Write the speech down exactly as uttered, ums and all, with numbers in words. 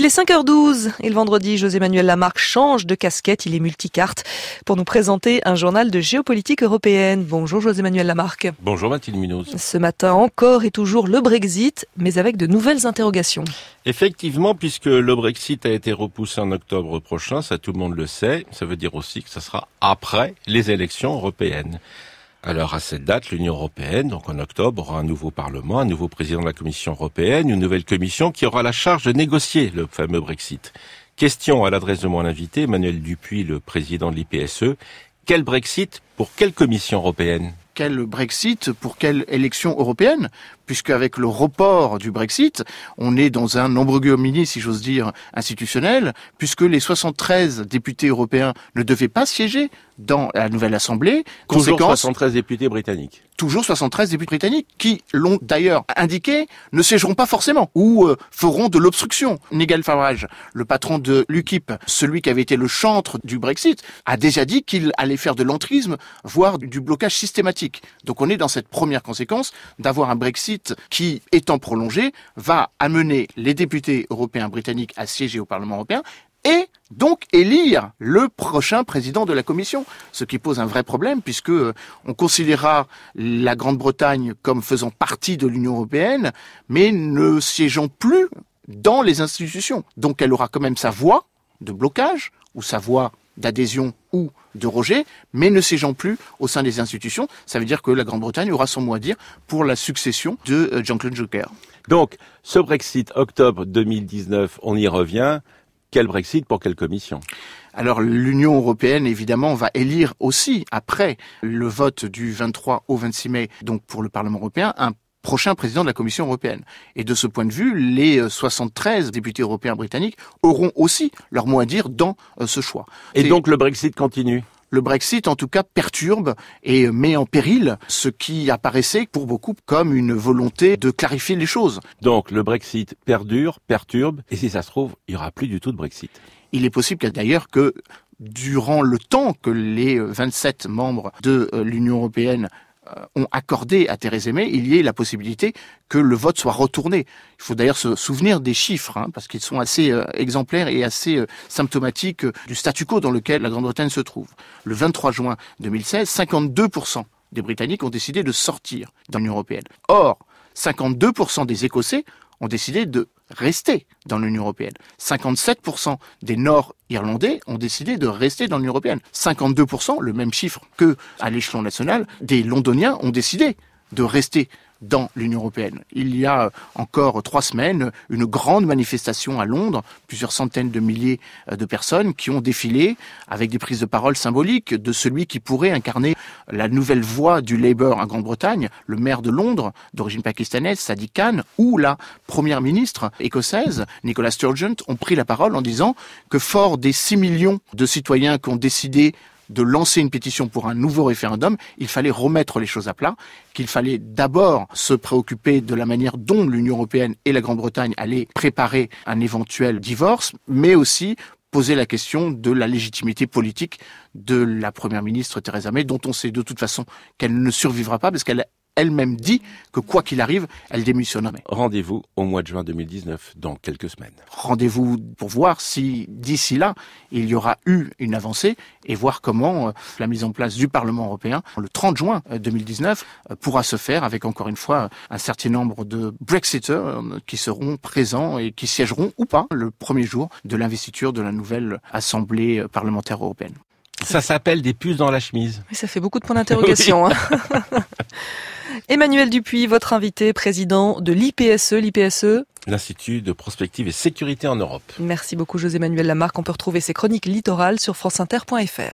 Il est cinq heures douze et le vendredi, José-Manuel Lamarque change de casquette, il est multicarte pour nous présenter un journal de géopolitique européenne. Bonjour José-Manuel Lamarque. Bonjour Mathilde Munoz. Ce matin encore et toujours le Brexit, mais avec de nouvelles interrogations. Effectivement, puisque le Brexit a été repoussé en octobre prochain, ça tout le monde le sait, ça veut dire aussi que ça sera après les élections européennes. Alors à cette date, l'Union européenne, donc en octobre, aura un nouveau Parlement, un nouveau président de la Commission européenne, une nouvelle Commission qui aura la charge de négocier le fameux Brexit. Question à l'adresse de mon invité, Emmanuel Dupuy, le président de l'I P S E. Quel Brexit pour quelle Commission européenne ? Quel Brexit pour quelle élection européenne ? Puisque avec le report du Brexit, on est dans un embrugomini, si j'ose dire, institutionnel, puisque les soixante-treize députés européens ne devaient pas siéger dans la nouvelle Assemblée. Toujours soixante-treize députés britanniques. Toujours soixante-treize députés britanniques, qui l'ont d'ailleurs indiqué, ne siégeront pas forcément, ou euh, feront de l'obstruction. Nigel Farage, le patron de l'U K I P, celui qui avait été le chantre du Brexit, a déjà dit qu'il allait faire de l'entrisme, voire du blocage systématique. Donc on est dans cette première conséquence d'avoir un Brexit qui, étant prolongé, va amener les députés européens britanniques à siéger au Parlement européen et donc élire le prochain président de la Commission. Ce qui pose un vrai problème puisque on considérera la Grande-Bretagne comme faisant partie de l'Union européenne, mais ne siégeant plus dans les institutions. Donc elle aura quand même sa voix de blocage ou sa voix d'adhésion ou de rejet, mais ne siégeant plus au sein des institutions. Ça veut dire que la Grande-Bretagne aura son mot à dire pour la succession de Jean-Claude Juncker. Donc, ce Brexit, octobre deux mille dix-neuf, on y revient. Quel Brexit pour quelle commission ? Alors l'Union européenne, évidemment, va élire aussi, après le vote du vingt-trois au vingt-six mai, donc pour le Parlement européen, un prochain président de la Commission européenne. Et de ce point de vue, les soixante-treize députés européens britanniques auront aussi leur mot à dire dans ce choix. Et C'est... donc le Brexit continue ? Le Brexit, en tout cas, perturbe et met en péril ce qui apparaissait pour beaucoup comme une volonté de clarifier les choses. Donc le Brexit perdure, perturbe, et si ça se trouve, il n'y aura plus du tout de Brexit. Il est possible d'ailleurs que durant le temps que les vingt-sept membres de l'Union européenne ont accordé à Theresa May, il y ait la possibilité que le vote soit retourné. Il faut d'ailleurs se souvenir des chiffres, hein, parce qu'ils sont assez euh, exemplaires et assez euh, symptomatiques euh, du statu quo dans lequel la Grande-Bretagne se trouve. Le vingt-trois juin deux mille seize, cinquante-deux pour cent des Britanniques ont décidé de sortir de l'Union européenne. Or, cinquante-deux pour cent des Écossais ont décidé de rester dans l'Union européenne. cinquante-sept pour cent des Nord-Irlandais ont décidé de rester dans l'Union européenne. cinquante-deux pour cent, le même chiffre que à l'échelon national, des Londoniens ont décidé de rester dans l'Union européenne. Il y a encore trois semaines, une grande manifestation à Londres, plusieurs centaines de milliers de personnes qui ont défilé avec des prises de parole symboliques de celui qui pourrait incarner la nouvelle voix du Labour en Grande-Bretagne, le maire de Londres, d'origine pakistanaise, Sadiq Khan, ou la première ministre écossaise, Nicola Sturgeon, ont pris la parole en disant que fort des six millions de citoyens qui ont décidé de lancer une pétition pour un nouveau référendum, il fallait remettre les choses à plat, qu'il fallait d'abord se préoccuper de la manière dont l'Union européenne et la Grande-Bretagne allaient préparer un éventuel divorce, mais aussi poser la question de la légitimité politique de la première ministre Theresa May, dont on sait de toute façon qu'elle ne survivra pas parce qu'elle elle-même dit que quoi qu'il arrive, elle démissionnerait. Rendez-vous au mois de juin deux mille dix-neuf, dans quelques semaines. Rendez-vous pour voir si, d'ici là, il y aura eu une avancée et voir comment euh, la mise en place du Parlement européen, le trente juin deux mille dix-neuf, euh, pourra se faire avec, encore une fois, un certain nombre de Brexiters euh, qui seront présents et qui siégeront ou pas le premier jour de l'investiture de la nouvelle Assemblée parlementaire européenne. Ça s'appelle des puces dans la chemise. Oui, ça fait beaucoup de points d'interrogation. Oui. Hein. Emmanuel Dupuy, votre invité, président de l'I P S E. L'I P S E, l'Institut de prospective et sécurité en Europe. Merci beaucoup José-Manuel Lamarque. On peut retrouver ses chroniques littorales sur franceinter point fr.